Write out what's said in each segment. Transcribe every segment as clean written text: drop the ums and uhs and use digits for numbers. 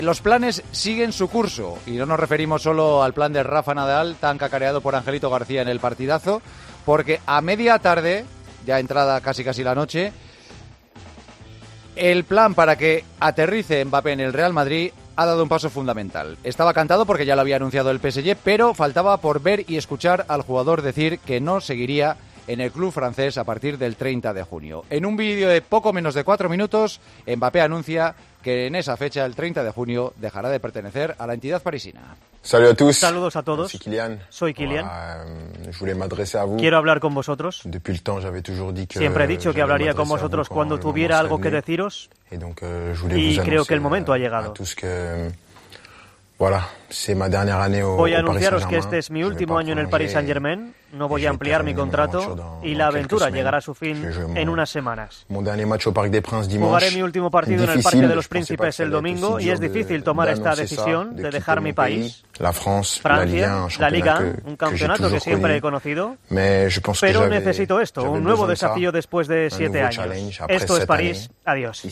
Los planes siguen su curso y no nos referimos solo al plan de Rafa Nadal, tan cacareado por Angelito García en el partidazo, porque a media tarde, ya entrada casi la noche, el plan para que aterrice Mbappé en el Real Madrid ha dado un paso fundamental. Estaba cantado porque ya lo había anunciado el PSG, pero faltaba por ver y escuchar al jugador decir que no seguiría en el club francés a partir del 30 de junio. En un vídeo de poco menos de 4 minutos, Mbappé anuncia que en esa fecha, el 30 de junio, dejará de pertenecer a la entidad parisina. Saludos a todos. Soy Kylian. Quiero hablar con vosotros. Siempre he dicho que hablaría con vosotros cuando tuviera algo que deciros. Y creo que el momento ha llegado. Voy a anunciaros que este es mi último año en el Paris Saint-Germain. No voy a ampliar mi contrato y la aventura llegará a su fin en unas semanas. Jugaré mi último partido en el Parque de los Príncipes el domingo y es difícil tomar esta decisión de dejar mi país, Francia, la Liga, un campeonato que siempre he conocido. Pero necesito esto, un nuevo desafío después de 7 años. Esto es París. Adiós.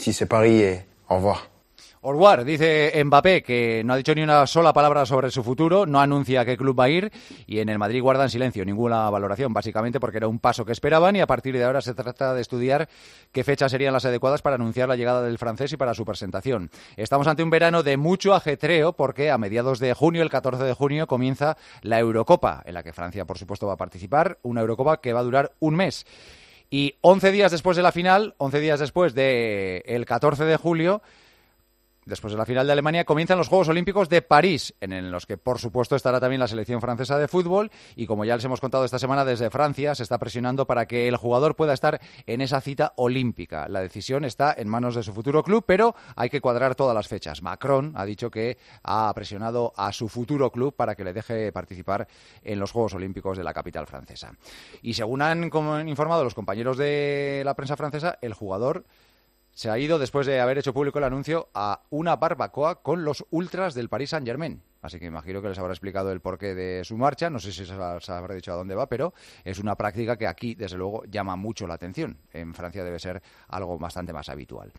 Au revoir, dice Mbappé, que no ha dicho ni una sola palabra sobre su futuro, no anuncia a qué club va a ir y en el Madrid guardan silencio, ninguna valoración, básicamente porque era un paso que esperaban y a partir de ahora se trata de estudiar qué fechas serían las adecuadas para anunciar la llegada del francés y para su presentación. Estamos ante un verano de mucho ajetreo porque a mediados de junio, el 14 de junio, comienza la Eurocopa, en la que Francia, por supuesto, va a participar, una Eurocopa que va a durar un mes. Y 11 días después de la final, 11 días después del 14 de julio, después de la final de Alemania, comienzan los Juegos Olímpicos de París, en los que, por supuesto, estará también la selección francesa de fútbol. Y como ya les hemos contado esta semana, desde Francia se está presionando para que el jugador pueda estar en esa cita olímpica. La decisión está en manos de su futuro club, pero hay que cuadrar todas las fechas. Macron ha dicho que ha presionado a su futuro club para que le deje participar en los Juegos Olímpicos de la capital francesa. Y según han informado los compañeros de la prensa francesa, el jugador se ha ido, después de haber hecho público el anuncio, a una barbacoa con los ultras del Paris Saint-Germain. Así que imagino que les habrá explicado el porqué de su marcha. No sé si se habrá dicho a dónde va, pero es una práctica que aquí, desde luego, llama mucho la atención. En Francia debe ser algo bastante más habitual.